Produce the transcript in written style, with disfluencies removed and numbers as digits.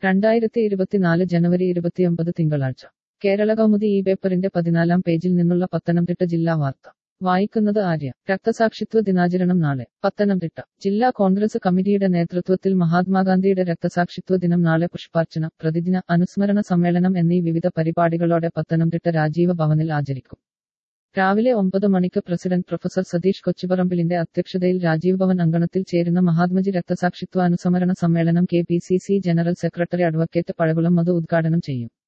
2024 ജനുവരി 29 തിങ്കളാഴ്ച കേരള കൗമുദി ഈ പേപ്പറിന്റെ 14 പേജിൽ നിന്നുള്ള പത്തനംതിട്ട ജില്ലാ വാർത്ത വായിക്കുന്നത് ആര്യ. രക്തസാക്ഷിത്വ ദിനാചരണം നാളെ. പത്തനംതിട്ട ജില്ലാ കോൺഗ്രസ് കമ്മിറ്റിയുടെ നേതൃത്വത്തിൽ മഹാത്മാഗാന്ധിയുടെ രക്തസാക്ഷിത്വ ദിനം നാളെ പുഷ്പാർച്ചന, പ്രതിദിന അനുസ്മരണ സമ്മേളനം എന്നീ വിവിധ പരിപാടികളോടെ പത്തനംതിട്ട രാജീവ ഭവനിൽ ആചരിക്കും. രാവിലെ 9 മണിക്ക് പ്രസിഡന്റ് പ്രൊഫസർ സതീഷ് കൊച്ചുപറമ്പിലിന്റെ അധ്യക്ഷതയിൽ രാജീവ് ഭവൻ അങ്കണത്തിൽ ചേരുന്ന മഹാത്മജി രക്തസാക്ഷിത്വ അനുസ്മരണ സമ്മേളനം KPCC general secretary advocate Pazhakulam Madhu ഉദ്ഘാടനം ചെയ്യും.